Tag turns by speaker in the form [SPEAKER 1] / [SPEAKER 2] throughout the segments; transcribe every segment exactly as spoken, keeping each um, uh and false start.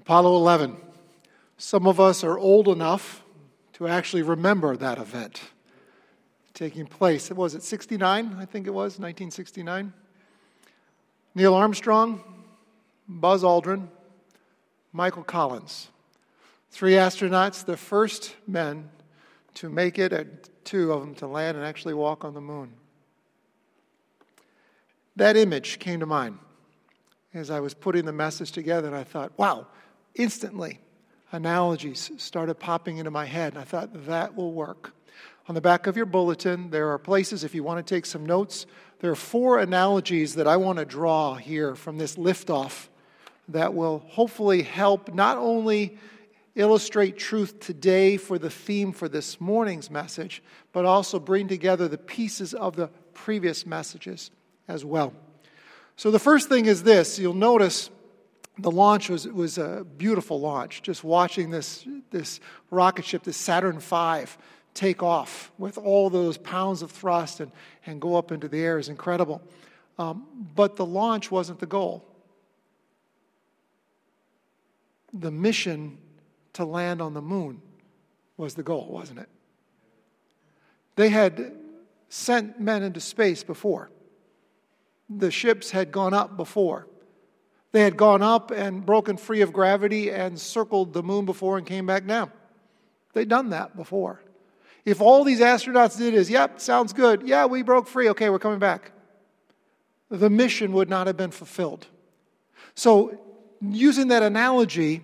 [SPEAKER 1] Apollo eleven. Some of us are old enough to actually remember that event taking place. Was it sixty-nine? I think it was, nineteen sixty-nine. Neil Armstrong, Buzz Aldrin, Michael Collins. Three astronauts, the first men to make it, and two of them to land and actually walk on the moon. That image came to mind as I was putting the message together, and I thought, wow, instantly analogies started popping into my head, and I thought, that will work. On the back of your bulletin, there are places, if you want to take some notes, there are four analogies that I want to draw here from this liftoff that will hopefully help not only illustrate truth today for the theme for this morning's message, but also bring together the pieces of the previous messages as well. So the first thing is this. You'll notice the launch was, was a beautiful launch. Just watching this, this rocket ship, this Saturn five, take off with all those pounds of thrust and, and go up into the air is incredible. Um, but the launch wasn't the goal. The mission to land on the moon was the goal, wasn't it? They had sent men into space before. The ships had gone up before. They had gone up and broken free of gravity and circled the moon before and came back down. They'd done that before. If all these astronauts did is, yep, sounds good. Yeah, we broke free. Okay, we're coming back. The mission would not have been fulfilled. So, using that analogy,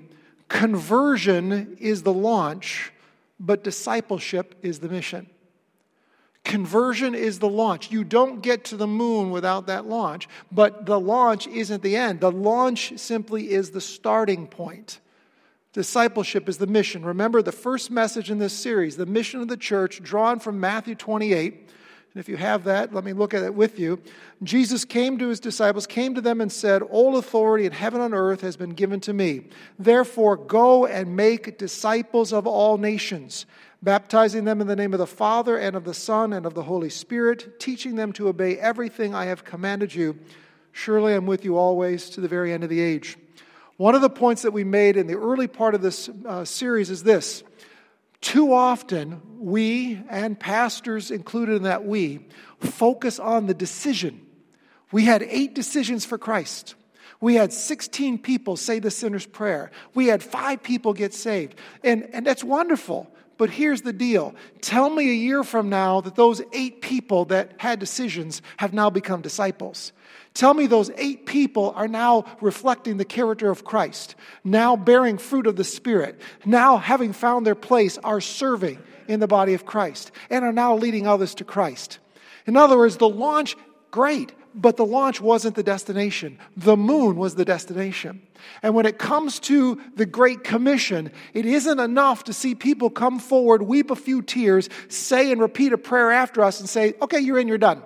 [SPEAKER 1] conversion is the launch, but discipleship is the mission. Conversion is the launch. You don't get to the moon without that launch, but the launch isn't the end. The launch simply is the starting point. Discipleship is the mission. Remember the first message in this series, the mission of the church, drawn from Matthew twenty-eight. And if you have that, let me look at it with you. Jesus came to his disciples, came to them and said, "All authority in heaven and earth has been given to me. Therefore, go and make disciples of all nations, baptizing them in the name of the Father and of the Son and of the Holy Spirit, teaching them to obey everything I have commanded you. Surely I'm with you always to the very end of the age." One of the points that we made in the early part of this uh, series is this. Too often, we, and pastors included in that we, focus on the decision. We had eight decisions for Christ. We had sixteen people say the sinner's prayer. We had five people get saved. And, and that's wonderful. But here's the deal. Tell me a year from now that those eight people that had decisions have now become disciples. Tell me those eight people are now reflecting the character of Christ, now bearing fruit of the Spirit, now having found their place are serving in the body of Christ, and are now leading others to Christ. In other words, the launch, great, but the launch wasn't the destination. The moon was the destination. And when it comes to the Great Commission, it isn't enough to see people come forward, weep a few tears, say and repeat a prayer after us and say, okay, you're in, you're done.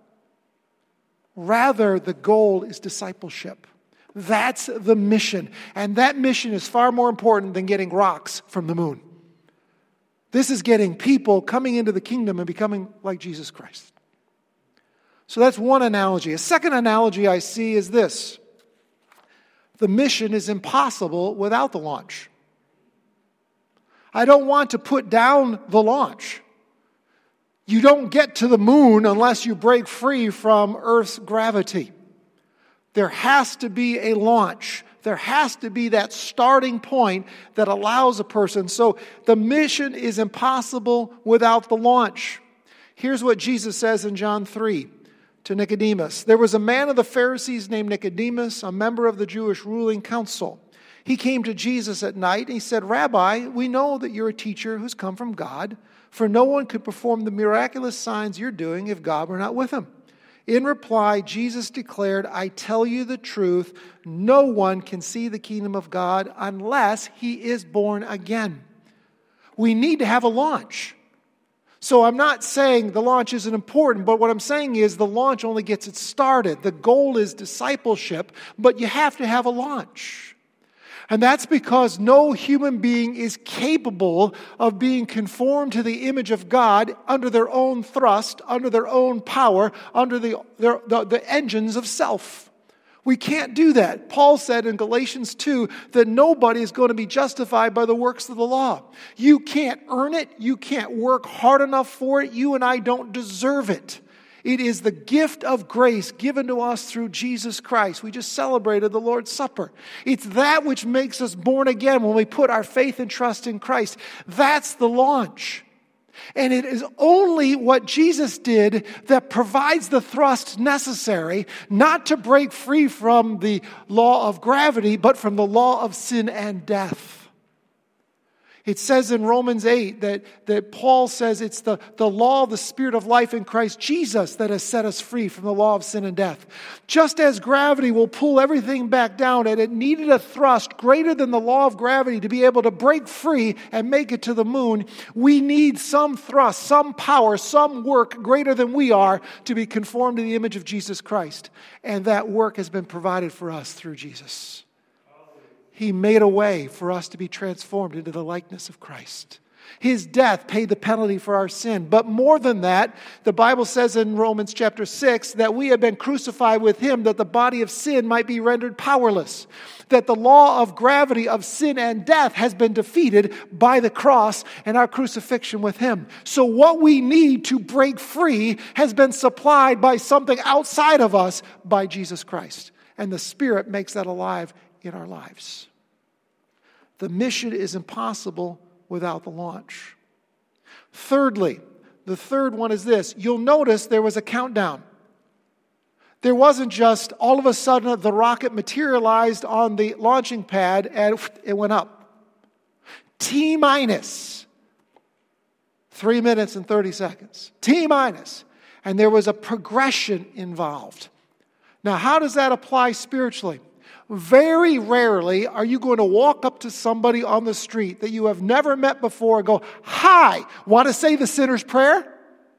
[SPEAKER 1] Rather, the goal is discipleship. That's the mission. And that mission is far more important than getting rocks from the moon. This is getting people coming into the kingdom and becoming like Jesus Christ. So that's one analogy. A second analogy I see is this. The mission is impossible without the launch. I don't want to put down the launch. You don't get to the moon unless you break free from Earth's gravity. There has to be a launch. There has to be that starting point that allows a person. So the mission is impossible without the launch. Here's what Jesus says in John three to Nicodemus. There was a man of the Pharisees named Nicodemus, a member of the Jewish ruling council. He came to Jesus at night and he said, "Rabbi, we know that you're a teacher who's come from God. For no one could perform the miraculous signs you're doing if God were not with him." In reply, Jesus declared, "I tell you the truth, no one can see the kingdom of God unless he is born again." We need to have a launch. So I'm not saying the launch isn't important, but what I'm saying is the launch only gets it started. The goal is discipleship, but you have to have a launch. And that's because no human being is capable of being conformed to the image of God under their own thrust, under their own power, under the, their, the, the engines of self. We can't do that. Paul said in Galatians two that nobody is going to be justified by the works of the law. You can't earn it. You can't work hard enough for it. You and I don't deserve it. It is the gift of grace given to us through Jesus Christ. We just celebrated the Lord's Supper. It's that which makes us born again when we put our faith and trust in Christ. That's the launch. And it is only what Jesus did that provides the thrust necessary, not to break free from the law of gravity, but from the law of sin and death. It says in Romans eight that, that Paul says it's the, the law of the Spirit of life in Christ Jesus that has set us free from the law of sin and death. Just as gravity will pull everything back down, and it needed a thrust greater than the law of gravity to be able to break free and make it to the moon, we need some thrust, some power, some work greater than we are to be conformed to the image of Jesus Christ. And that work has been provided for us through Jesus. He made a way for us to be transformed into the likeness of Christ. His death paid the penalty for our sin. But more than that, the Bible says in Romans chapter six that we have been crucified with Him that the body of sin might be rendered powerless. That the law of gravity of sin and death has been defeated by the cross and our crucifixion with Him. So what we need to break free has been supplied by something outside of us, by Jesus Christ. And the Spirit makes that alive in our lives. The mission is impossible without the launch. Thirdly, the third one is this. You'll notice there was a countdown. There wasn't just all of a sudden the rocket materialized on the launching pad and it went up. T minus three minutes and thirty seconds. T minus. And there was a progression involved. Now, how does that apply spiritually? Very rarely are you going to walk up to somebody on the street that you have never met before and go, "Hi, want to say the sinner's prayer?"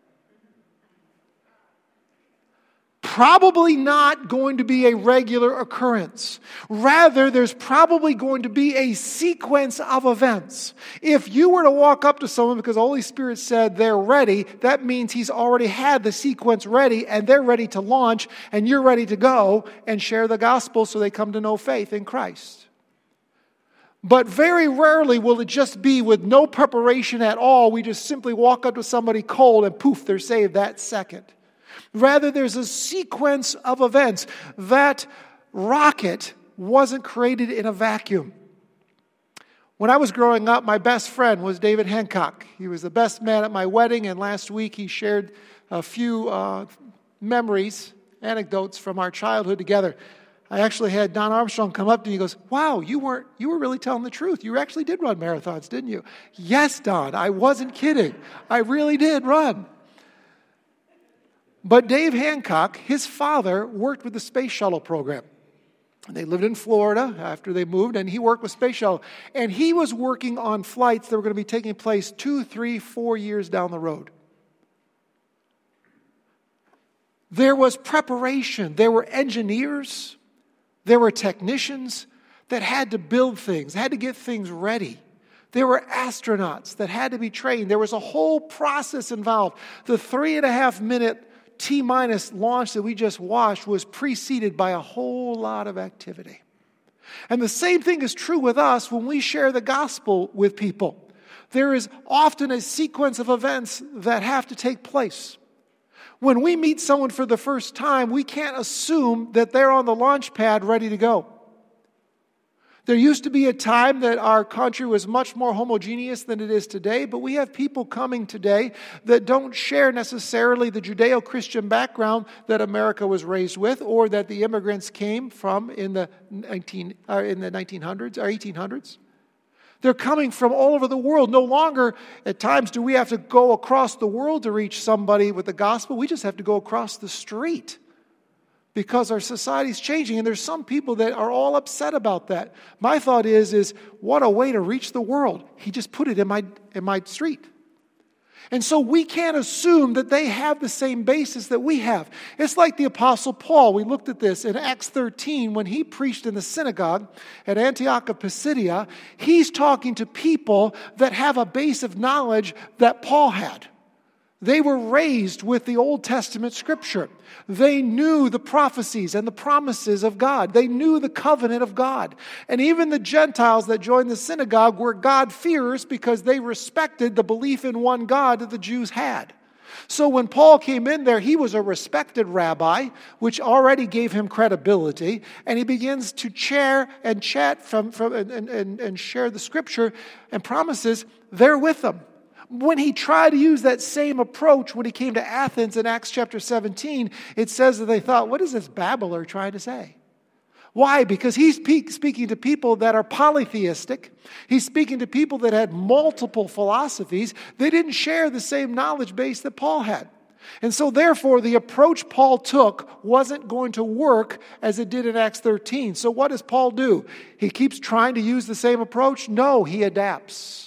[SPEAKER 1] Probably not going to be a regular occurrence. Rather, there's probably going to be a sequence of events. If you were to walk up to someone because the Holy Spirit said they're ready, that means He's already had the sequence ready and they're ready to launch and you're ready to go and share the gospel so they come to know faith in Christ. But very rarely will it just be with no preparation at all. We just simply walk up to somebody cold and poof, they're saved that second. Rather, there's a sequence of events. That rocket wasn't created in a vacuum. When I was growing up, my best friend was David Hancock. He was the best man at my wedding, and last week he shared a few uh, memories, anecdotes from our childhood together. I actually had Don Armstrong come up to me. He goes, "Wow, you weren't you were really telling the truth. You actually did run marathons, didn't you?" "Yes, Don, I wasn't kidding. I really did run." But Dave Hancock, his father, worked with the Space Shuttle program. They lived in Florida after they moved, and he worked with Space Shuttle. And he was working on flights that were going to be taking place two, three, four years down the road. There was preparation. There were engineers. There were technicians that had to build things, had to get things ready. There were astronauts that had to be trained. There was a whole process involved. The three and a half minute T-minus launch that we just watched was preceded by a whole lot of activity. And the same thing is true with us when we share the gospel with people. There is often a sequence of events that have to take place. When we meet someone for the first time, we can't assume that they're on the launch pad ready to go. There used to be a time that our country was much more homogeneous than it is today, but we have people coming today that don't share necessarily the Judeo-Christian background that America was raised with, or that the immigrants came from in the nineteen uh, in the nineteen hundreds or eighteen hundreds. They're coming from all over the world. No longer at times do we have to go across the world to reach somebody with the gospel. We just have to go across the street, because our society is changing, and there's some people that are all upset about that. My thought is, is what a way to reach the world. He just put it in my in my street. And so we can't assume that they have the same basis that we have. It's like the Apostle Paul. We looked at this in Acts thirteen when he preached in the synagogue at Antioch of Pisidia. He's talking to people that have a base of knowledge that Paul had. They were raised with the Old Testament scripture. They knew the prophecies and the promises of God. They knew the covenant of God. And even the Gentiles that joined the synagogue were God-fearers because they respected the belief in one God that the Jews had. So when Paul came in there, he was a respected rabbi, which already gave him credibility, and he begins to share and chat from, from and, and, and share the scripture and promises. They're with them. When he tried to use that same approach when he came to Athens in Acts chapter seventeen, it says that they thought, what is this babbler trying to say? Why? Because he's speaking to people that are polytheistic. He's speaking to people that had multiple philosophies. They didn't share the same knowledge base that Paul had. And so therefore, the approach Paul took wasn't going to work as it did in Acts thirteen. So what does Paul do? He keeps trying to use the same approach? No, he adapts.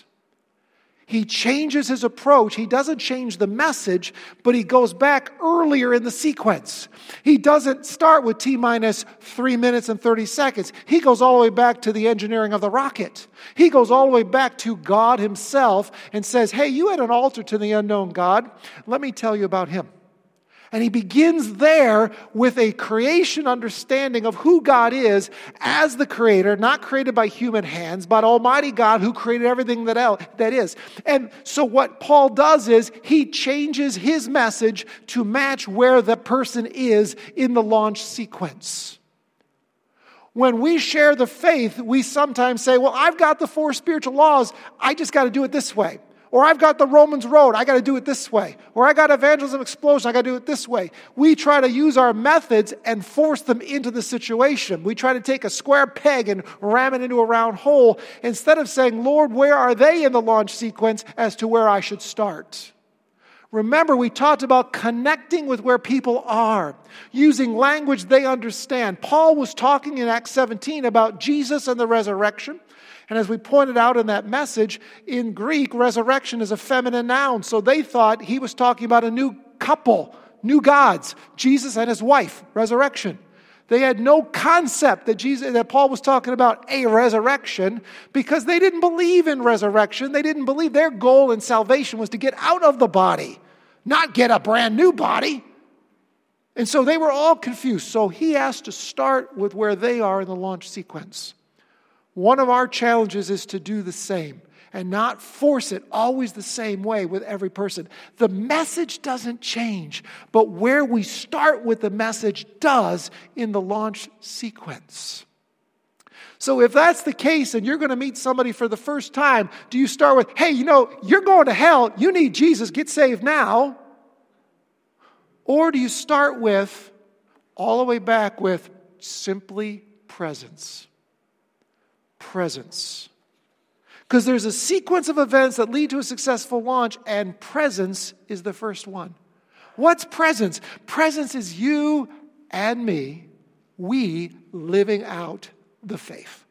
[SPEAKER 1] He changes his approach. He doesn't change the message, but he goes back earlier in the sequence. He doesn't start with T minus three minutes and thirty seconds. He goes all the way back to the engineering of the rocket. He goes all the way back to God himself and says, hey, you had an altar to the unknown God. Let me tell you about him. And he begins there with a creation understanding of who God is as the creator, not created by human hands, but Almighty God who created everything that, el- that is. And so what Paul does is he changes his message to match where the person is in the launch sequence. When we share the faith, we sometimes say, well, I've got the four spiritual laws. I just got to do it this way. Or I've got the Romans road, I got to do it this way. Or I got evangelism explosion, I got to do it this way. We try to use our methods and force them into the situation. We try to take a square peg and ram it into a round hole instead of saying, Lord, where are they in the launch sequence as to where I should start? Remember, we talked about connecting with where people are, using language they understand. Paul was talking in Acts seventeen about Jesus and the resurrection. And as we pointed out in that message, in Greek, resurrection is a feminine noun. So they thought he was talking about a new couple, new gods, Jesus and his wife, resurrection. They had no concept that Jesus, that Paul was talking about a resurrection because they didn't believe in resurrection. They didn't believe their goal in salvation was to get out of the body, not get a brand new body. And so they were all confused. So he has to start with where they are in the launch sequence. One of our challenges is to do the same and not force it always the same way with every person. The message doesn't change, but where we start with the message does in the launch sequence. So if that's the case and you're going to meet somebody for the first time, do you start with, hey, you know, you're going to hell, you need Jesus, get saved now? Or do you start with, all the way back with, simply presence? Presence. Because there's a sequence of events that lead to a successful launch, and presence is the first one. What's presence? Presence is you and me, we living out the faith.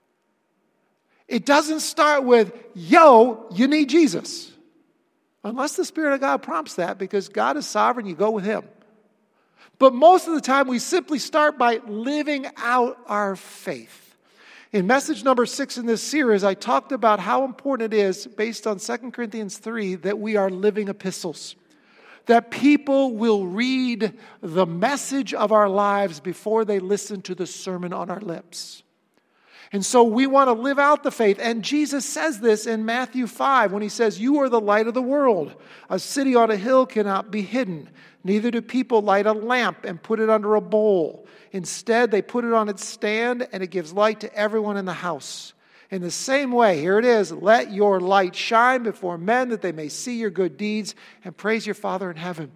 [SPEAKER 1] It doesn't start with, yo, you need Jesus. Unless the Spirit of God prompts that, because God is sovereign, you go with him. But most of the time, we simply start by living out our faith. In message number six in this series, I talked about how important it is, based on Second Corinthians three, that we are living epistles. That people will read the message of our lives before they listen to the sermon on our lips. And so we want to live out the faith. And Jesus says this in Matthew five when he says, you are the light of the world. A city on a hill cannot be hidden. Neither do people light a lamp and put it under a bowl. Instead, they put it on its stand, and it gives light to everyone in the house. In the same way, here it is, let your light shine before men that they may see your good deeds and praise your Father in heaven.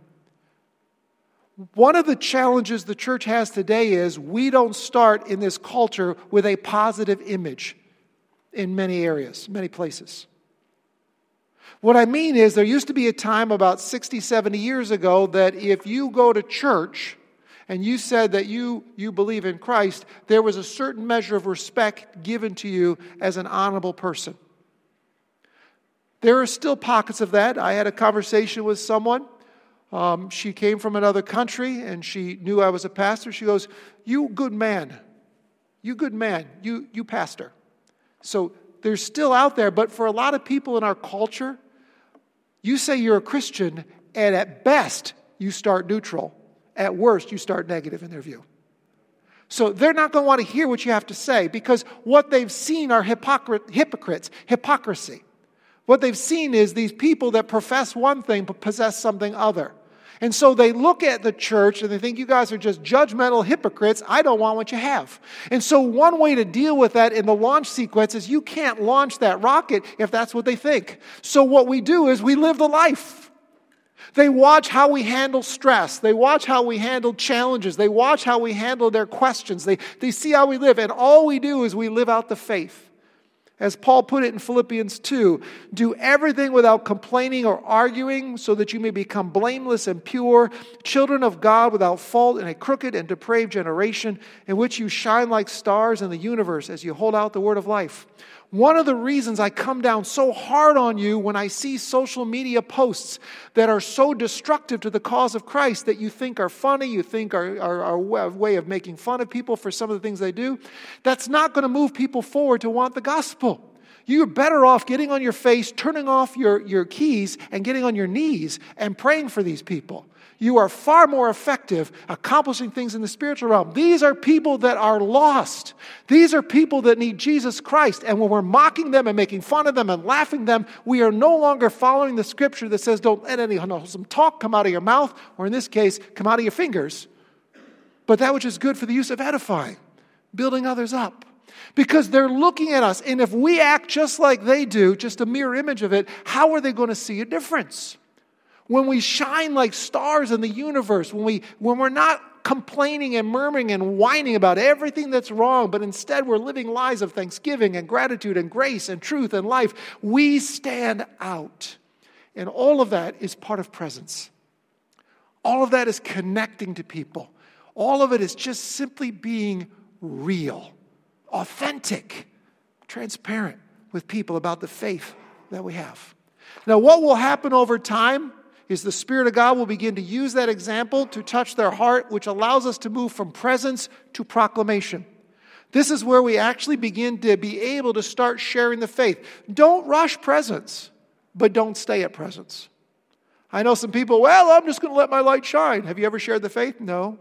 [SPEAKER 1] One of the challenges the church has today is we don't start in this culture with a positive image in many areas, many places. What I mean is there used to be a time about sixty, seventy years ago that if you go to church and you said that you, you believe in Christ, there was a certain measure of respect given to you as an honorable person. There are still pockets of that. I had a conversation with someone. Um, she came from another country and she knew I was a pastor. She goes, you good man. You good man. You, you pastor. So they're still out there. But for a lot of people in our culture, you say you're a Christian And at best, you start neutral. At worst, you start negative in their view. So they're not going to want to hear what you have to say because what they've seen are hypocr- hypocrites, hypocrisy. What they've seen is these people that profess one thing but possess something other. And so they look at the church and they think, you guys are just judgmental hypocrites. I don't want what you have. And so one way to deal with that in the launch sequence is you can't launch that rocket if that's what they think. So what we do is we live the life. They watch how we handle stress. They watch how we handle challenges. They watch how we handle their questions. They, they see how we live. And all we do is we live out the faith. As Paul put it in Philippians two, do everything without complaining or arguing so that you may become blameless and pure, children of God without fault in a crooked and depraved generation in which you shine like stars in the universe as you hold out the word of life. One of the reasons I come down so hard on you when I see social media posts that are so destructive to the cause of Christ that you think are funny, you think are, are, are a way of making fun of people for some of the things they do, that's not going to move people forward to want the gospel. You're better off getting on your face, turning off your, your keys, and getting on your knees and praying for these people. You are far more effective accomplishing things in the spiritual realm. These are people that are lost. These are people that need Jesus Christ. And when we're mocking them and making fun of them and laughing at them, we are no longer following the scripture that says don't let any unwholesome talk come out of your mouth, or in this case, come out of your fingers, but that which is good for the use of edifying, building others up. Because they're looking at us, and if we act just like they do, just a mirror image of it, how are they going to see a difference? When we shine like stars in the universe, when, we, when we're not complaining and murmuring and whining about everything that's wrong, but instead we're living lives of thanksgiving and gratitude and grace and truth and life, we stand out. And all of that is part of presence. All of that is connecting to people. All of it is just simply being real, authentic, transparent with people about the faith that we have. Now, what will happen over time is the Spirit of God will begin to use that example to touch their heart, which allows us to move from presence to proclamation. This is where we actually begin to be able to start sharing the faith. Don't rush presence, but don't stay at presence. I know some people, well, I'm just going to let my light shine. Have you ever shared the faith? No.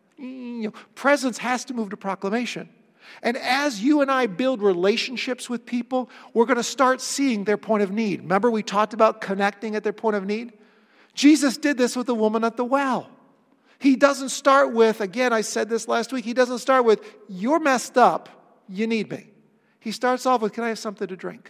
[SPEAKER 1] You know, presence has to move to proclamation. And as you and I build relationships with people, we're going to start seeing their point of need. Remember we talked about connecting at their point of need? Jesus did this with the woman at the well. He doesn't start with, again, I said this last week, he doesn't start with, you're messed up, you need me. He starts off with, can I have something to drink?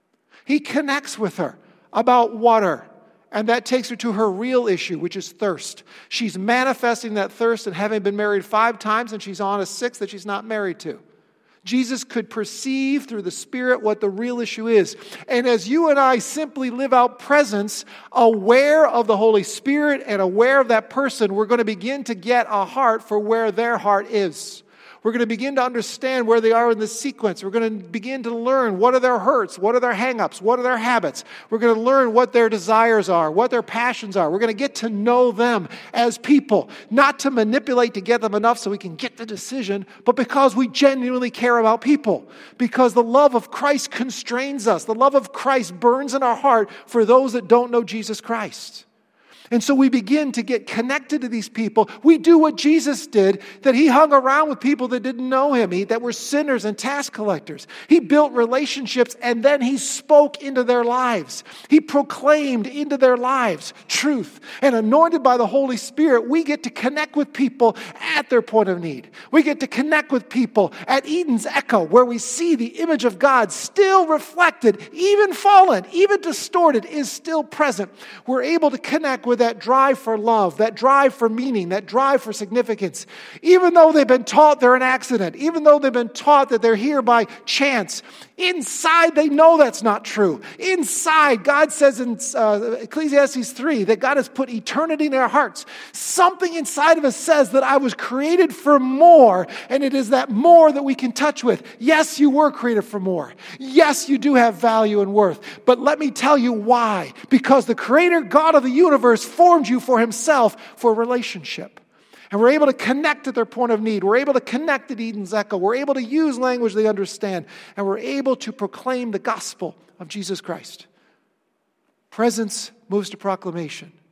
[SPEAKER 1] He connects with her about water, and that takes her to her real issue, which is thirst. She's manifesting that thirst and having been married five times, and she's on a sixth that she's not married to. Jesus could perceive through the Spirit what the real issue is. And as you and I simply live out presence, aware of the Holy Spirit and aware of that person, we're going to begin to get a heart for where their heart is. We're going to begin to understand where they are in the sequence. We're going to begin to learn what are their hurts, what are their hang-ups, what are their habits. We're going to learn what their desires are, what their passions are. We're going to get to know them as people, not to manipulate to get them enough so we can get the decision, but because we genuinely care about people. Because the love of Christ constrains us. The love of Christ burns in our heart for those that don't know Jesus Christ. And so we begin to get connected to these people. We do what Jesus did, that he hung around with people that didn't know him, he, that were sinners and tax collectors. He built relationships and then he spoke into their lives. He proclaimed into their lives truth. And anointed by the Holy Spirit, we get to connect with people at their point of need. We get to connect with people at Eden's Echo, where we see the image of God still reflected, even fallen, even distorted, is still present. We're able to connect with that drive for love, that drive for meaning, that drive for significance. Even though they've been taught they're an accident, even though they've been taught that they're here by chance, inside they know that's not true. Inside, God says in uh, Ecclesiastes three that God has put eternity in our hearts. Something inside of us says that I was created for more, and it is that more that we can touch with. Yes, you were created for more. Yes, you do have value and worth. But let me tell you why. Because the Creator God of the universe formed you for himself for a relationship. And we're able to connect at their point of need. We're able to connect at Eden's Echo. We're able to use language they understand. And we're able to proclaim the gospel of Jesus Christ. Presence moves to proclamation.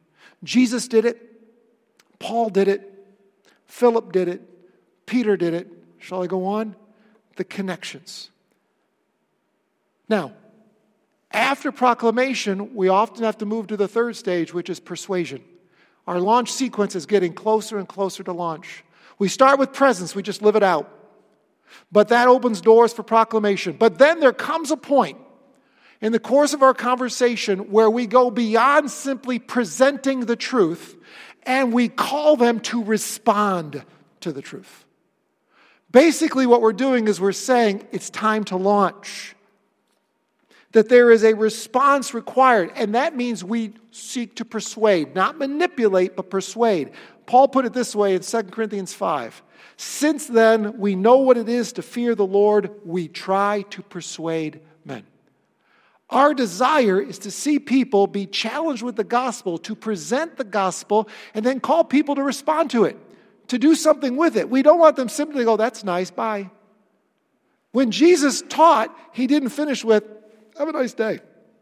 [SPEAKER 1] Jesus did it. Paul did it. Philip did it. Peter did it. Shall I go on? The connections. Now, after proclamation, we often have to move to the third stage, which is persuasion. Our launch sequence is getting closer and closer to launch. We start with presence, we just live it out. But that opens doors for proclamation. But then there comes a point in the course of our conversation where we go beyond simply presenting the truth and we call them to respond to the truth. Basically, what we're doing is we're saying it's time to launch. That there is a response required, and that means we seek to persuade, not manipulate, but persuade. Paul put it this way in Second Corinthians five. Since then, we know what it is to fear the Lord, we try to persuade men. Our desire is to see people be challenged with the gospel, to present the gospel, and then call people to respond to it, to do something with it. We don't want them simply to go, that's nice, bye. When Jesus taught, he didn't finish with, have a nice day.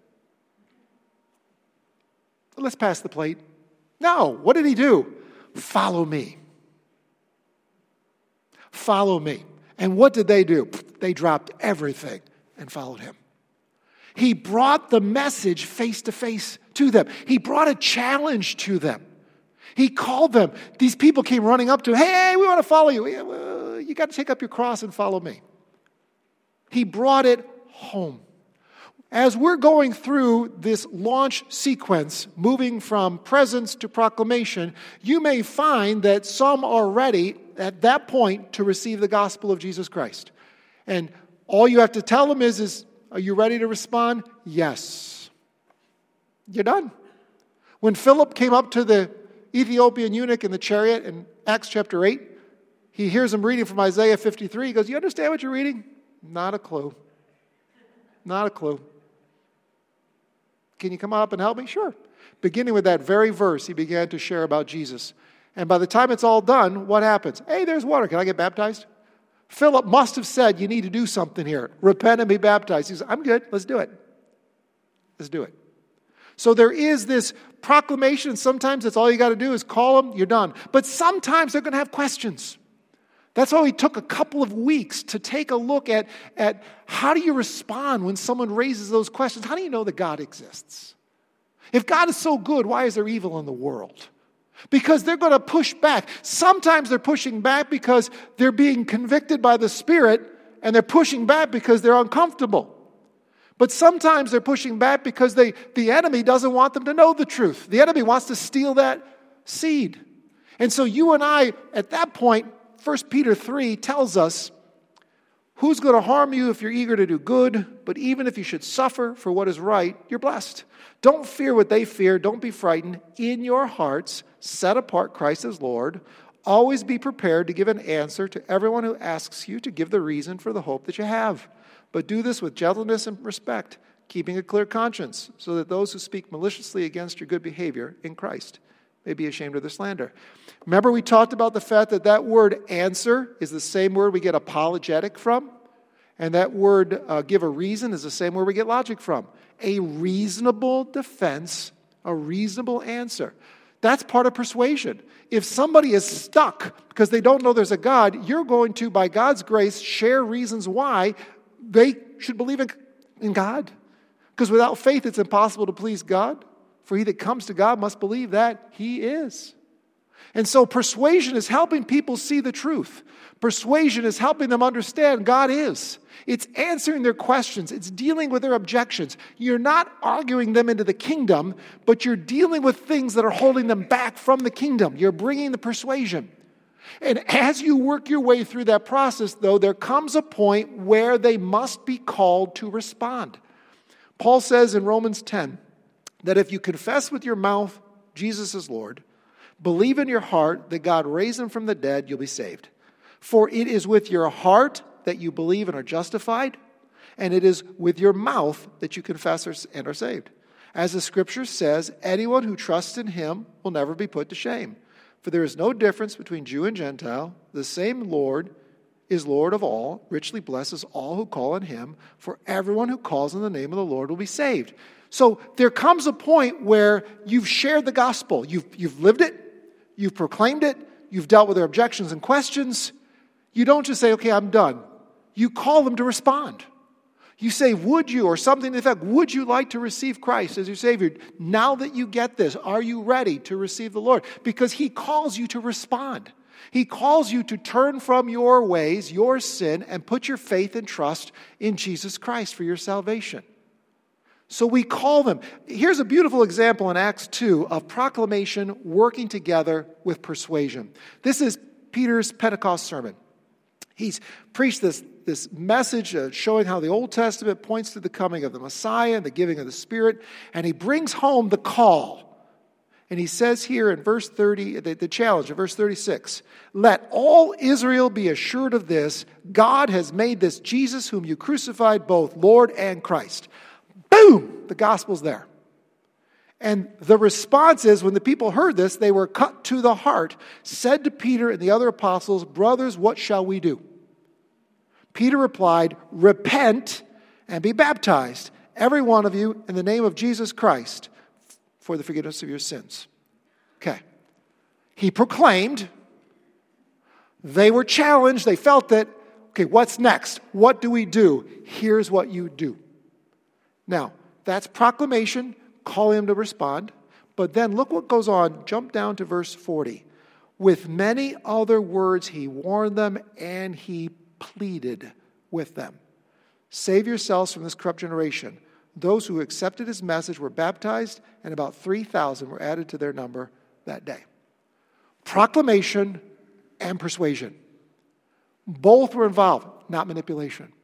[SPEAKER 1] Let's pass the plate. No, what did he do? Follow me. Follow me. And what did they do? They dropped everything and followed him. He brought the message face to face to them. He brought a challenge to them. He called them. These people came running up to him. Hey, we want to follow you. Yeah, well, you got to take up your cross and follow me. He brought it home. As we're going through this launch sequence, moving from presence to proclamation, you may find that some are ready at that point to receive the gospel of Jesus Christ. And all you have to tell them is, is are you ready to respond? Yes. You're done. When Philip came up to the Ethiopian eunuch in the chariot in Acts chapter eight, he hears him reading from Isaiah fifty-three. He goes, you understand what you're reading? Not a clue. Not a clue. Can you come up and help me? Sure. Beginning with that very verse, he began to share about Jesus. And by the time it's all done, what happens? Hey, there's water. Can I get baptized? Philip must have said, you need to do something here. Repent and be baptized. He says, I'm good. Let's do it. Let's do it. So there is this proclamation. Sometimes that's all you got to do is call them. You're done. But sometimes they're going to have questions. That's why we took a couple of weeks to take a look at, at how do you respond when someone raises those questions? How do you know that God exists? If God is so good, why is there evil in the world? Because they're going to push back. Sometimes they're pushing back because they're being convicted by the Spirit, and they're pushing back because they're uncomfortable. But sometimes they're pushing back because they, the enemy doesn't want them to know the truth. The enemy wants to steal that seed. And so you and I, at that point, First Peter three tells us, who's going to harm you if you're eager to do good? But even if you should suffer for what is right, you're blessed. Don't fear what they fear. Don't be frightened. In your hearts, set apart Christ as Lord. Always be prepared to give an answer to everyone who asks you to give the reason for the hope that you have. But do this with gentleness and respect, keeping a clear conscience, so that those who speak maliciously against your good behavior in Christ may be ashamed of their slander. Remember, we talked about the fact that that word answer is the same word we get apologetic from. And that word uh, give a reason is the same word we get logic from. A reasonable defense, a reasonable answer. That's part of persuasion. If somebody is stuck because they don't know there's a God, you're going to, by God's grace, share reasons why they should believe in, in God. Because without faith, it's impossible to please God. For he that comes to God must believe that he is. And so persuasion is helping people see the truth. Persuasion is helping them understand God is. It's answering their questions. It's dealing with their objections. You're not arguing them into the kingdom, but you're dealing with things that are holding them back from the kingdom. You're bringing the persuasion. And as you work your way through that process, though, there comes a point where they must be called to respond. Paul says in Romans ten that if you confess with your mouth Jesus is Lord, believe in your heart that God raised him from the dead, you'll be saved. For it is with your heart that you believe and are justified, and it is with your mouth that you confess and are saved. As the scripture says, anyone who trusts in him will never be put to shame. For there is no difference between Jew and Gentile. The same Lord is Lord of all, richly blesses all who call on him, for everyone who calls on the name of the Lord will be saved. So there comes a point where you've shared the gospel. You've, you've lived it. You've proclaimed it. You've dealt with their objections and questions. You don't just say, okay, I'm done. You call them to respond. You say, would you, or something to the effect, would you like to receive Christ as your Savior? Now that you get this, are you ready to receive the Lord? Because he calls you to respond. He calls you to turn from your ways, your sin, and put your faith and trust in Jesus Christ for your salvation. So we call them. Here's a beautiful example in Acts two of proclamation working together with persuasion. This is Peter's Pentecost sermon. He's preached this, this message uh, showing how the Old Testament points to the coming of the Messiah and the giving of the Spirit, and he brings home the call. And he says here in verse thirty, the, the challenge in verse thirty-six, let all Israel be assured of this, God has made this Jesus whom you crucified both Lord and Christ. Boom! The gospel's there. And the response is, when the people heard this, they were cut to the heart, said to Peter and the other apostles, brothers, what shall we do? Peter replied, repent and be baptized, every one of you, in the name of Jesus Christ, for the forgiveness of your sins. Okay. He proclaimed. They were challenged. They felt that, okay, what's next? What do we do? Here's what you do. Now, that's proclamation, calling them to respond. But then look what goes on. Jump down to verse forty. With many other words he warned them and he pleaded with them. Save yourselves from this corrupt generation. Those who accepted his message were baptized, and about three thousand were added to their number that day. Proclamation and persuasion. Both were involved, not manipulation.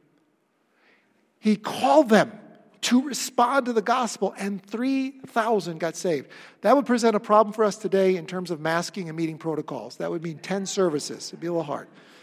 [SPEAKER 1] He called them to respond to the gospel, and three thousand got saved. That would present a problem for us today in terms of masking and meeting protocols. That would mean ten services. It'd be a little hard.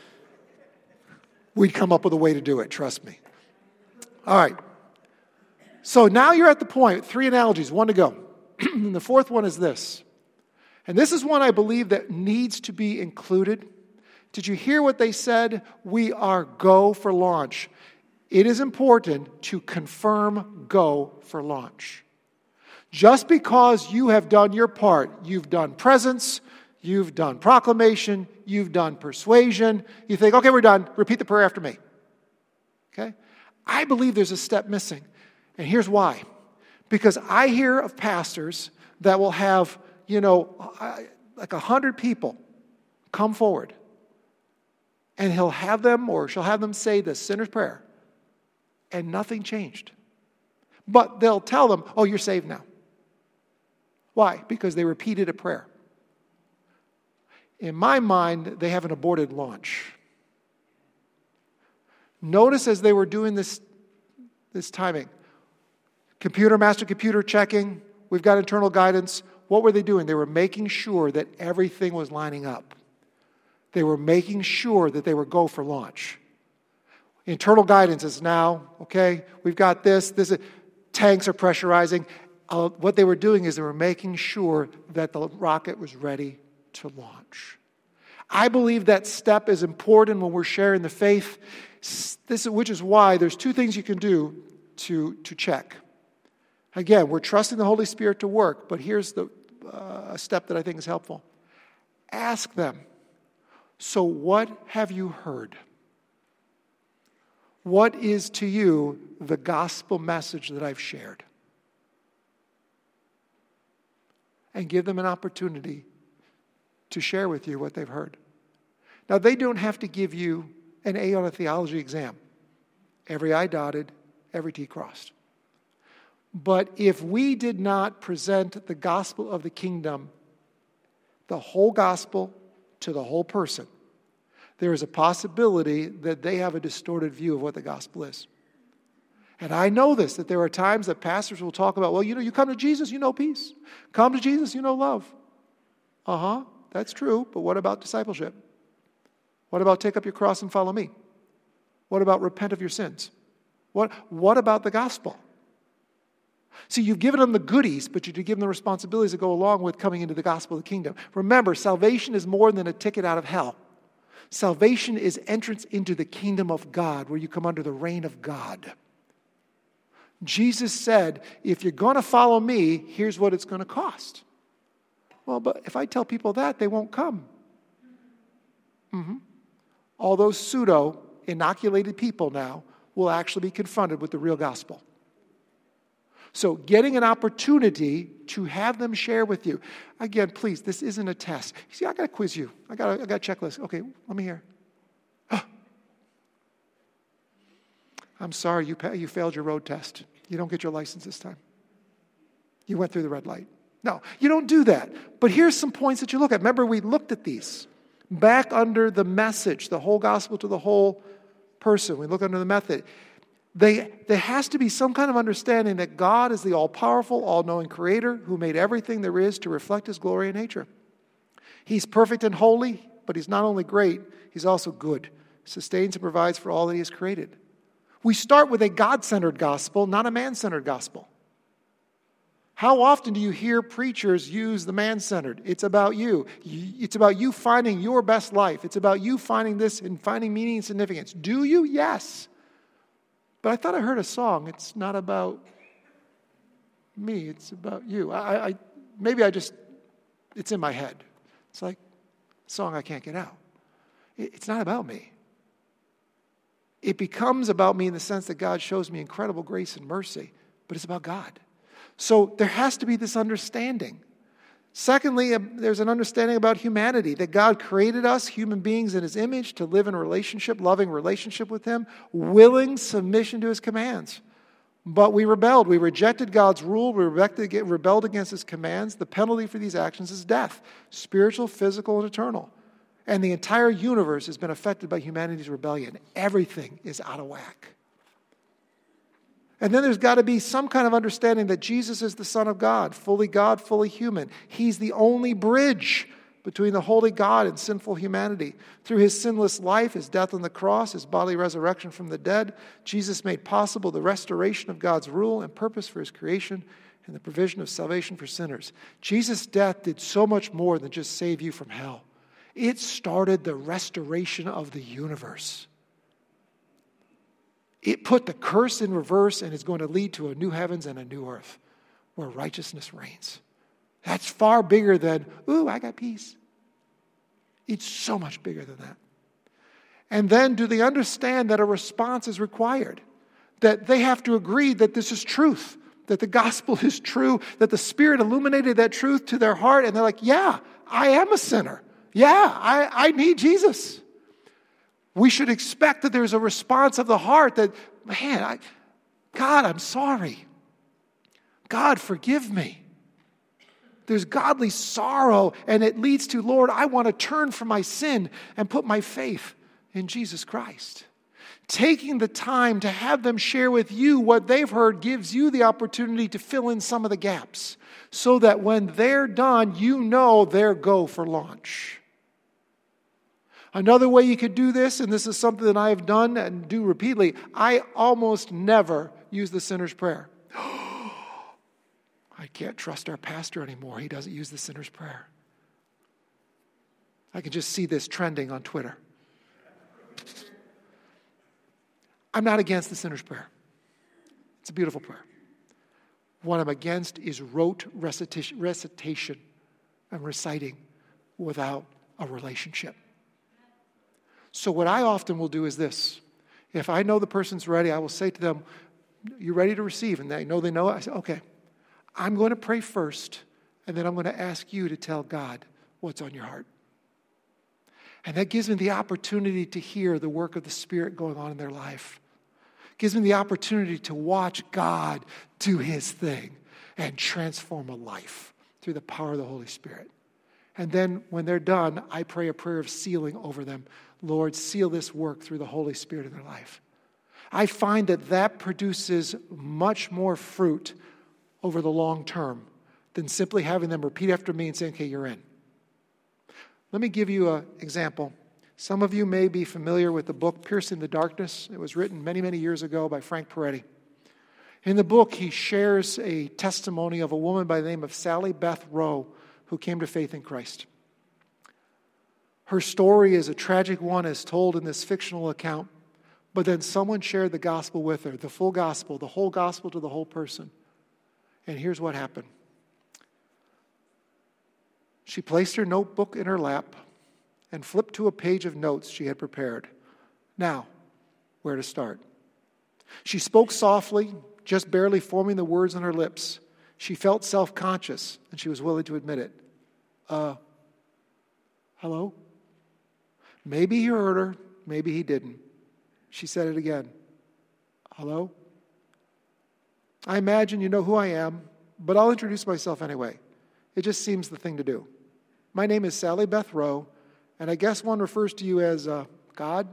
[SPEAKER 1] We'd come up with a way to do it, trust me. All right. So now you're at the point, three analogies, one to go. And the fourth one is this. And this is one I believe that needs to be included. Did you hear what they said? We are go for launch. It is important to confirm go for launch. Just because you have done your part, you've done presence, you've done proclamation, you've done persuasion, you think, okay, we're done, repeat the prayer after me. Okay? I believe there's a step missing. And here's why. Because I hear of pastors that will have, you know, like a hundred people come forward. And he'll have them, or she'll have them say the sinner's prayer. And nothing changed. But they'll tell them, oh, you're saved now. Why? Because they repeated a prayer. In my mind, they have an aborted launch. Notice as they were doing this, this timing, computer, master computer checking, we've got internal guidance. What were they doing? They were making sure that everything was lining up. They were making sure that they were go for launch. Internal guidance is now, okay, we've got this, this is, tanks are pressurizing. Uh, what they were doing is they were making sure that the rocket was ready to launch. I believe that step is important when we're sharing the faith, this, which is why there's two things you can do to, to check. Again, we're trusting the Holy Spirit to work, but here's the uh, a step that I think is helpful. Ask them, so what have you heard? What is to you the gospel message that I've shared? And give them an opportunity to share with you what they've heard. Now, they don't have to give you an A on a theology exam. Every I dotted, every T crossed. But if we did not present the gospel of the kingdom, the whole gospel to the whole person, there is a possibility that they have a distorted view of what the gospel is. And I know this, that there are times that pastors will talk about, well, you know, you come to Jesus, you know peace. Come to Jesus, you know love. Uh-huh, that's true, but what about discipleship? What about take up your cross and follow me? What about repent of your sins? What, what about the gospel? See, you've given them the goodies, but you do give them the responsibilities that go along with coming into the gospel of the kingdom. Remember, salvation is more than a ticket out of hell. Salvation is entrance into the kingdom of God, where you come under the reign of God. Jesus said, if you're going to follow me, here's what it's going to cost. Well, but if I tell people that, they won't come. Mm-hmm. All those pseudo-inoculated people now will actually be confronted with the real gospel. So getting an opportunity to have them share with you. Again, please, this isn't a test. You see, I got to quiz you. I got a, I got a checklist. Okay, let me hear. Oh. I'm sorry, you, you failed your road test. You don't get your license this time. You went through the red light. No, you don't do that. But here's some points that you look at. Remember, we looked at these. Back under the message, the whole gospel to the whole person. We look under the method. They, there has to be some kind of understanding that God is the all-powerful, all-knowing creator who made everything there is to reflect his glory and nature. He's perfect and holy, but he's not only great, he's also good. Sustains and provides for all that he has created. We start with a God-centered gospel, not a man-centered gospel. How often do you hear preachers use the man-centered? It's about you. It's about you finding your best life. It's about you finding this and finding meaning and significance. Do you? Yes. But I thought I heard a song. It's not about me. It's about you. I, I maybe I just, it's in my head. It's like a song I can't get out. It, it's not about me. It becomes about me in the sense that God shows me incredible grace and mercy, but it's about God. So there has to be this understanding. Secondly, there's an understanding about humanity, that God created us, human beings, in his image to live in a relationship, loving relationship with him, willing submission to his commands. But we rebelled. We rejected God's rule. We rebelled against his commands. The penalty for these actions is death, spiritual, physical, and eternal. And the entire universe has been affected by humanity's rebellion. Everything is out of whack. And then there's got to be some kind of understanding that Jesus is the Son of God, fully God, fully human. He's the only bridge between the holy God and sinful humanity. Through his sinless life, his death on the cross, his bodily resurrection from the dead, Jesus made possible the restoration of God's rule and purpose for his creation and the provision of salvation for sinners. Jesus' death did so much more than just save you from hell. It started the restoration of the universe. It put the curse in reverse and is going to lead to a new heavens and a new earth where righteousness reigns. That's far bigger than, ooh, I got peace. It's so much bigger than that. And then do they understand that a response is required? That they have to agree that this is truth, that the gospel is true, that the Spirit illuminated that truth to their heart, and they're like, yeah, I am a sinner. Yeah, I, I need Jesus. We should expect that there's a response of the heart that, man, I, God, I'm sorry. God, forgive me. There's godly sorrow, and it leads to, Lord, I want to turn from my sin and put my faith in Jesus Christ. Taking the time to have them share with you what they've heard gives you the opportunity to fill in some of the gaps so that when they're done, you know they're go for launch. Another way you could do this, and this is something that I have done and do repeatedly, I almost never use the sinner's prayer. I can't trust our pastor anymore. He doesn't use the sinner's prayer. I can just see this trending on Twitter. I'm not against the sinner's prayer. It's a beautiful prayer. What I'm against is rote recitation, recitation and reciting without a relationship. So what I often will do is this. If I know the person's ready, I will say to them, you ready to receive? And they know they know it. I say, okay, I'm going to pray first, and then I'm going to ask you to tell God what's on your heart. And that gives me the opportunity to hear the work of the Spirit going on in their life. It gives me the opportunity to watch God do his thing and transform a life through the power of the Holy Spirit. And then when they're done, I pray a prayer of sealing over them. Lord, seal this work through the Holy Spirit in their life. I find that that produces much more fruit over the long term than simply having them repeat after me and saying, okay, you're in. Let me give you an example. Some of you may be familiar with the book Piercing the Darkness. It was written many, many years ago by Frank Peretti. In the book, he shares a testimony of a woman by the name of Sally Beth Rowe who came to faith in Christ. Her story is a tragic one as told in this fictional account, but then someone shared the gospel with her, the full gospel, the whole gospel to the whole person. And here's what happened. She placed her notebook in her lap and flipped to a page of notes she had prepared. Now, where to start? She spoke softly, just barely forming the words on her lips. She felt self-conscious, and she was willing to admit it. Uh, hello? Maybe he heard her, maybe he didn't. She said it again. Hello? I imagine you know who I am, but I'll introduce myself anyway. It just seems the thing to do. My name is Sally Beth Rowe, and I guess one refers to you as uh, God?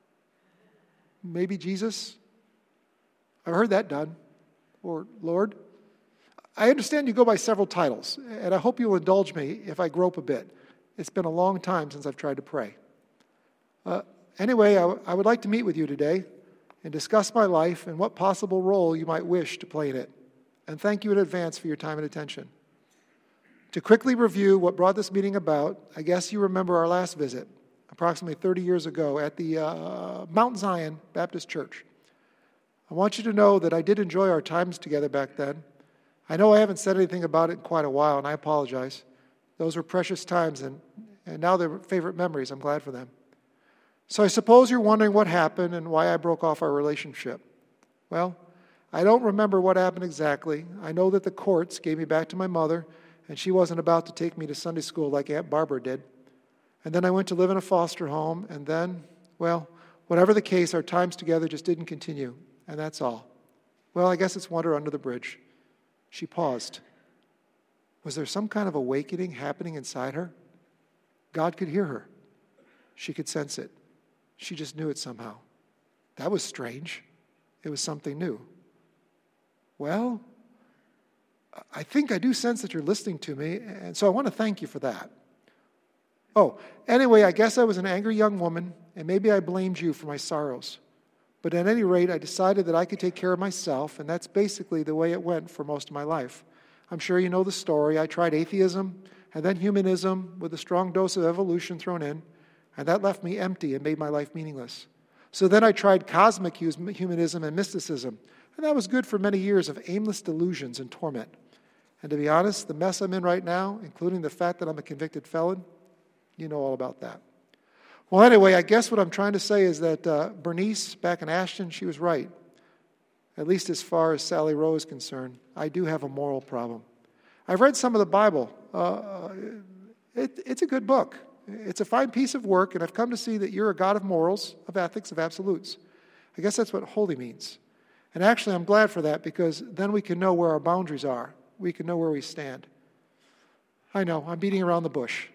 [SPEAKER 1] Maybe Jesus? I've heard that done. Or Lord? I understand you go by several titles, and I hope you'll indulge me if I grope a bit. It's been a long time since I've tried to pray. Uh, anyway, I, w- I would like to meet with you today and discuss my life and what possible role you might wish to play in it. And thank you in advance for your time and attention. To quickly review what brought this meeting about, I guess you remember our last visit, approximately thirty years ago, at the uh, Mount Zion Baptist Church. I want you to know that I did enjoy our times together back then. I know I haven't said anything about it in quite a while, and I apologize. Those were precious times, and, and now they're favorite memories. I'm glad for them. So I suppose you're wondering what happened and why I broke off our relationship. Well, I don't remember what happened exactly. I know that the courts gave me back to my mother, and she wasn't about to take me to Sunday school like Aunt Barbara did. And then I went to live in a foster home, and then, well, whatever the case, our times together just didn't continue, and that's all. Well, I guess it's water under the bridge. She paused. Was there some kind of awakening happening inside her? God could hear her. She could sense it. She just knew it somehow. That was strange. It was something new. Well, I think I do sense that you're listening to me, and so I want to thank you for that. Oh, anyway, I guess I was an angry young woman, and maybe I blamed you for my sorrows. But at any rate, I decided that I could take care of myself, and that's basically the way it went for most of my life. I'm sure you know the story. I tried atheism, and then humanism with a strong dose of evolution thrown in, and that left me empty and made my life meaningless. So then I tried cosmic humanism and mysticism, and that was good for many years of aimless delusions and torment. And to be honest, the mess I'm in right now, including the fact that I'm a convicted felon, you know all about that. Well, anyway, I guess what I'm trying to say is that uh, Bernice, back in Ashton, she was right. At least as far as Sally Rowe is concerned, I do have a moral problem. I've read some of the Bible. Uh, it, it's a good book. It's a fine piece of work, and I've come to see that you're a God of morals, of ethics, of absolutes. I guess that's what holy means. And actually, I'm glad for that, because then we can know where our boundaries are. We can know where we stand. I know, I'm beating around the bush.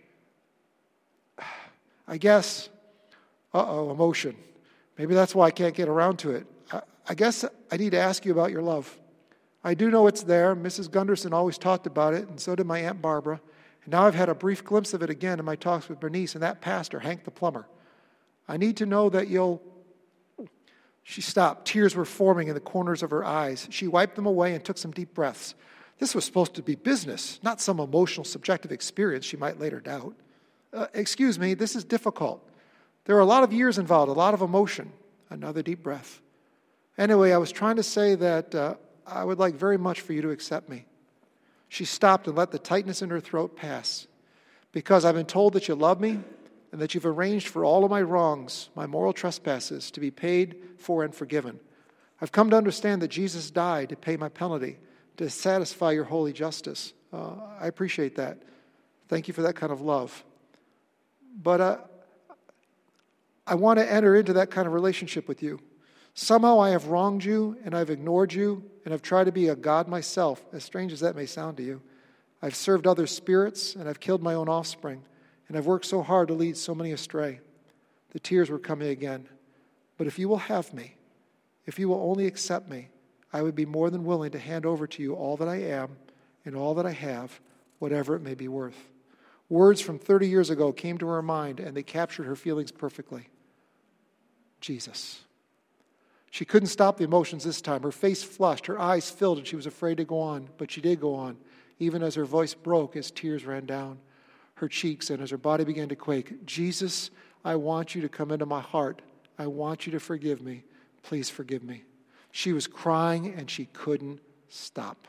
[SPEAKER 1] I guess, uh-oh, emotion. Maybe that's why I can't get around to it. I, I guess I need to ask you about your love. I do know it's there. Missus Gunderson always talked about it, and so did my Aunt Barbara. And now I've had a brief glimpse of it again in my talks with Bernice and that pastor, Hank the plumber. I need to know that you'll... She stopped. Tears were forming in the corners of her eyes. She wiped them away and took some deep breaths. This was supposed to be business, not some emotional, subjective experience she might later doubt. Uh, excuse me, this is difficult. There are a lot of years involved, a lot of emotion. Another deep breath. Anyway, I was trying to say that uh, I would like very much for you to accept me. She stopped and let the tightness in her throat pass. Because I've been told that you love me and that you've arranged for all of my wrongs, my moral trespasses, to be paid for and forgiven. I've come to understand that Jesus died to pay my penalty, to satisfy your holy justice. Uh, I appreciate that. Thank you for that kind of love. But uh, I want to enter into that kind of relationship with you. Somehow I have wronged you, and I've ignored you, and I've tried to be a god myself, as strange as that may sound to you. I've served other spirits, and I've killed my own offspring, and I've worked so hard to lead so many astray. The tears were coming again. But if you will have me, if you will only accept me, I would be more than willing to hand over to you all that I am and all that I have, whatever it may be worth. Words from thirty years ago came to her mind, and they captured her feelings perfectly. Jesus. She couldn't stop the emotions this time. Her face flushed, her eyes filled, and she was afraid to go on. But she did go on, even as her voice broke as tears ran down. her cheeks, and as her body began to quake, Jesus, I want you to come into my heart. I want you to forgive me. Please forgive me. She was crying and she couldn't stop.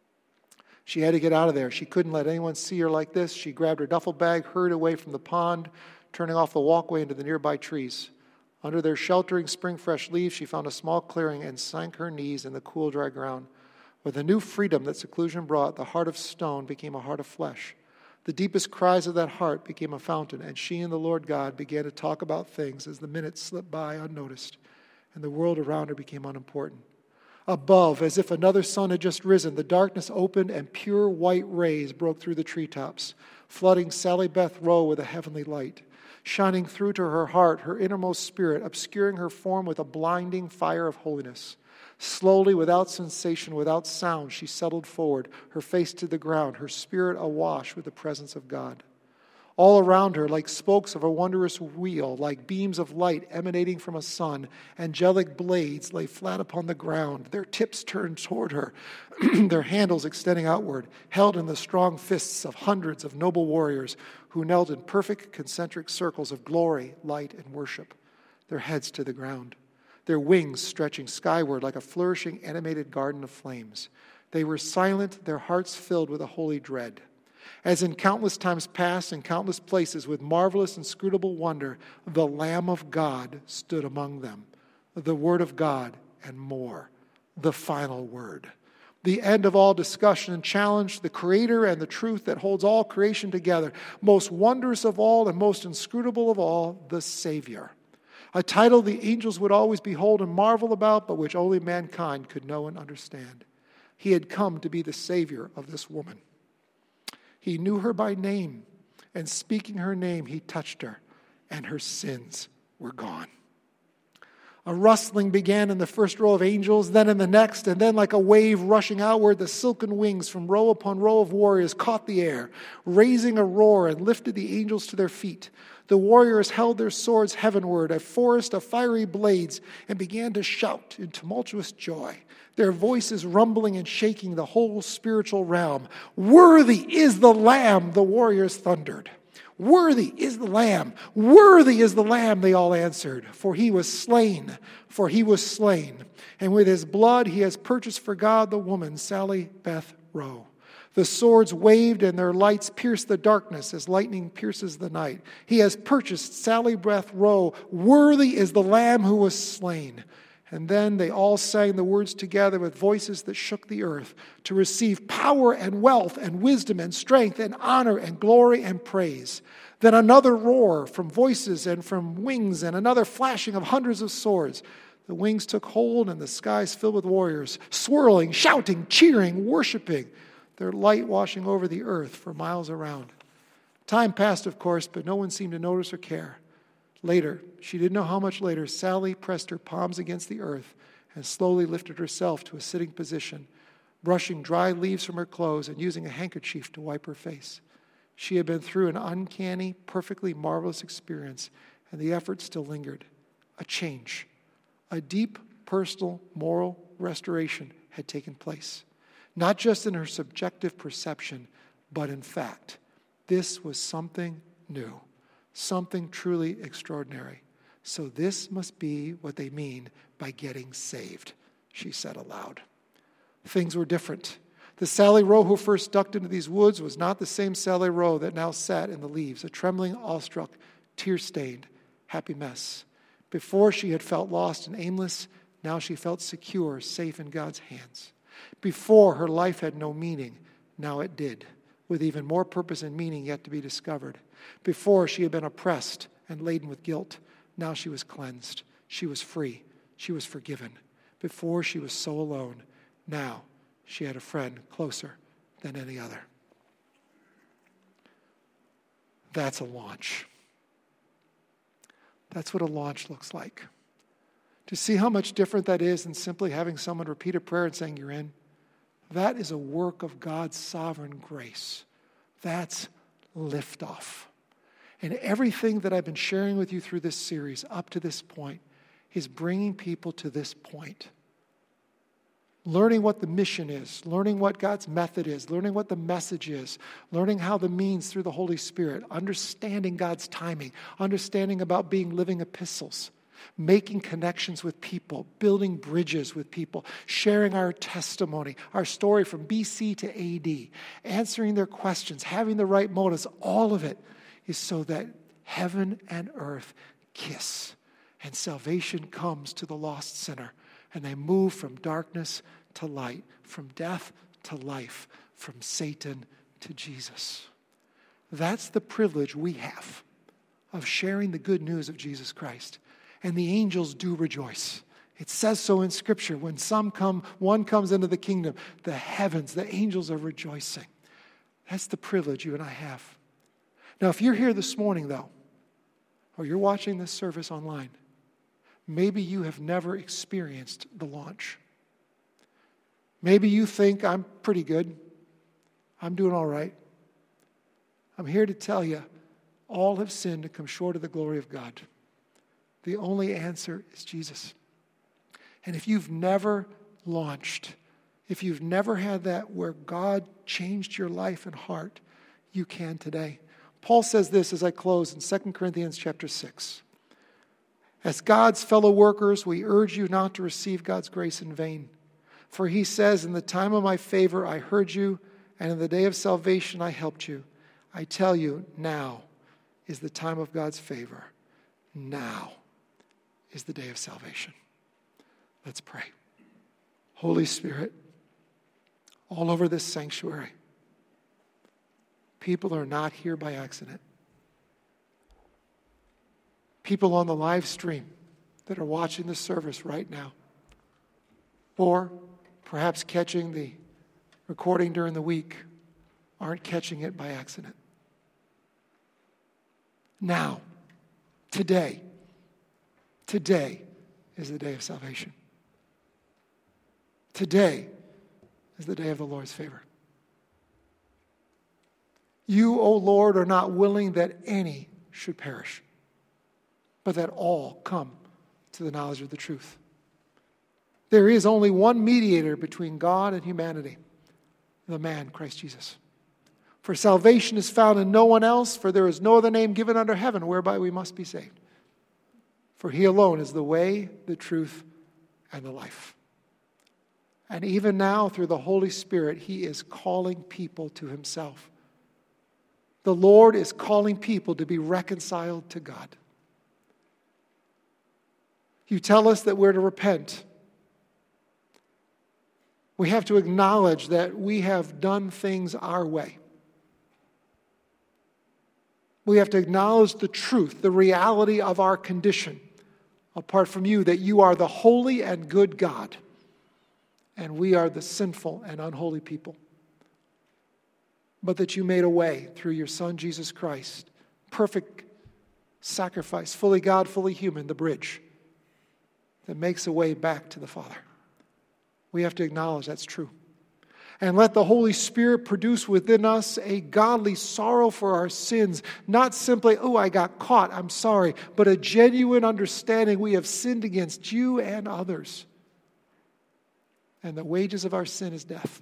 [SPEAKER 1] She had to get out of there. She couldn't let anyone see her like this. She grabbed her duffel bag, hurried away from the pond, turning off the walkway into the nearby trees. Under their sheltering spring-fresh leaves, she found a small clearing and sank her knees in the cool, dry ground. With the new freedom that seclusion brought, the heart of stone became a heart of flesh. The deepest cries of that heart became a fountain, and she and the Lord God began to talk about things as the minutes slipped by unnoticed, and the world around her became unimportant. Above, as if another sun had just risen, the darkness opened and pure white rays broke through the treetops, flooding Sally Beth Rowe with a heavenly light, shining through to her heart, her innermost spirit, obscuring her form with a blinding fire of holiness. Slowly, without sensation, without sound, she settled forward, her face to the ground, her spirit awash with the presence of God. All around her, like spokes of a wondrous wheel, like beams of light emanating from a sun, angelic blades lay flat upon the ground, their tips turned toward her, their handles extending outward, held in the strong fists of hundreds of noble warriors who knelt in perfect concentric circles of glory, light, and worship, their heads to the ground, their wings stretching skyward like a flourishing animated garden of flames. They were silent, their hearts filled with a holy dread. As in countless times past and countless places, with marvelous inscrutable wonder, the Lamb of God stood among them. The Word of God and more. The final word. The end of all discussion and challenge, the Creator and the truth that holds all creation together. Most wondrous of all and most inscrutable of all, the Savior. A title the angels would always behold and marvel about, but which only mankind could know and understand. He had come to be the Savior of this woman. He knew her by name, and speaking her name, he touched her, and her sins were gone. A rustling began in the first row of angels, then in the next, and then like a wave rushing outward, the silken wings from row upon row of warriors caught the air, raising a roar and lifted the angels to their feet. The warriors held their swords heavenward, a forest of fiery blades, and began to shout in tumultuous joy, their voices rumbling and shaking the whole spiritual realm. Worthy is the Lamb, the warriors thundered. Worthy is the Lamb, worthy is the Lamb, they all answered. For he was slain, for he was slain. And with his blood he has purchased for God the woman, Sally Beth Rowe. The swords waved and their lights pierced the darkness as lightning pierces the night. He has purchased Sally Beth Rowe. Worthy is the Lamb who was slain. And then they all sang the words together with voices that shook the earth to receive power and wealth and wisdom and strength and honor and glory and praise. Then another roar from voices and from wings and another flashing of hundreds of swords. The wings took hold and the skies filled with warriors, swirling, shouting, cheering, worshiping, their light washing over the earth for miles around. Time passed, of course, but no one seemed to notice or care. Later, she didn't know how much later, Sally pressed her palms against the earth and slowly lifted herself to a sitting position, brushing dry leaves from her clothes and using a handkerchief to wipe her face. She had been through an uncanny, perfectly marvelous experience, and the effort still lingered. A change, a deep, personal, moral restoration had taken place. Not just in her subjective perception, but in fact. This was something new. Something truly extraordinary. So this must be what they mean by getting saved, she said aloud. Things were different. The Sally Rowe who first ducked into these woods was not the same Sally Rowe that now sat in the leaves, a trembling, awestruck, tear-stained, happy mess. Before she had felt lost and aimless, now she felt secure, safe in God's hands. Before her life had no meaning, now it did, with even more purpose and meaning yet to be discovered. Before she had been oppressed and laden with guilt, now she was cleansed. She was free. She was forgiven. Before she was so alone, now she had a friend closer than any other. That's a launch. That's what a launch looks like. To see how much different that is than simply having someone repeat a prayer and saying you're in, that is a work of God's sovereign grace. That's liftoff. And everything that I've been sharing with you through this series up to this point is bringing people to this point. learning what the mission is, learning what God's method is, learning what the message is, learning how the means through the Holy Spirit, understanding God's timing, understanding about being living epistles, making connections with people, building bridges with people, sharing our testimony, our story from B C to A D, answering their questions, having the right motives. All of it is so that heaven and earth kiss and salvation comes to the lost sinner. And they move from darkness to light, from death to life, from Satan to Jesus. That's the privilege we have of sharing the good news of Jesus Christ. And the angels do rejoice. It says so in Scripture. When some come, one comes into the kingdom, the heavens, the angels are rejoicing. That's the privilege you and I have. Now, if you're here this morning, though, or you're watching this service online, maybe you have never experienced the launch. Maybe you think, I'm pretty good. I'm doing all right. I'm here to tell you, all have sinned and come short of the glory of God. The only answer is Jesus. And if you've never launched, if you've never had that where God changed your life and heart, you can today. Paul says this as I close in Second Corinthians chapter six. As God's fellow workers, we urge you not to receive God's grace in vain. For he says, in the time of my favor I heard you, and in the day of salvation I helped you. I tell you, now is the time of God's favor. Now is the day of salvation. Let's pray. Holy Spirit, all over this sanctuary, people are not here by accident. People on the live stream that are watching the service right now, or perhaps catching the recording during the week, aren't catching it by accident. Now, today, today is the day of salvation. Today is the day of the Lord's favor. You, O Lord, are not willing that any should perish, but that all come to the knowledge of the truth. There is only one mediator between God and humanity, the man, Christ Jesus. For salvation is found in no one else, for there is no other name given under heaven whereby we must be saved. For he alone is the way, the truth, and the life. And even now, through the Holy Spirit, he is calling people to himself. The Lord is calling people to be reconciled to God. You tell us that we're to repent. We have to acknowledge that we have done things our way. We have to acknowledge the truth, the reality of our condition, apart from you, that you are the holy and good God, and we are the sinful and unholy people. But that you made a way through your Son, Jesus Christ, perfect sacrifice, fully God, fully human, the bridge that makes a way back to the Father. We have to acknowledge that's true. And let the Holy Spirit produce within us a godly sorrow for our sins. Not simply, oh, I got caught, I'm sorry, but a genuine understanding we have sinned against you and others. And the wages of our sin is death.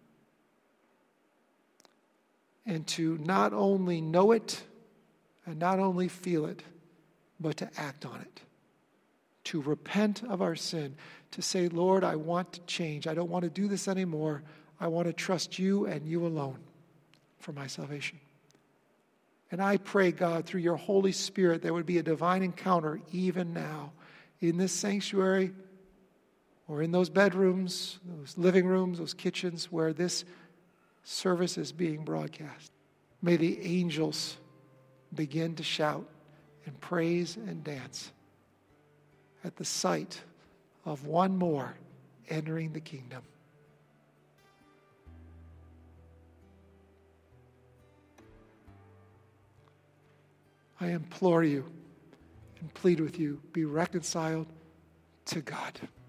[SPEAKER 1] And to not only know it and not only feel it, but to act on it. To repent of our sin. To say, Lord, I want to change. I don't want to do this anymore. I want to trust you and you alone for my salvation. And I pray, God, through your Holy Spirit, there would be a divine encounter even now in this sanctuary or in those bedrooms, those living rooms, those kitchens where this service is being broadcast. May the angels begin to shout and praise and dance at the sight of one more entering the kingdom. I implore you and plead with you, be reconciled to God.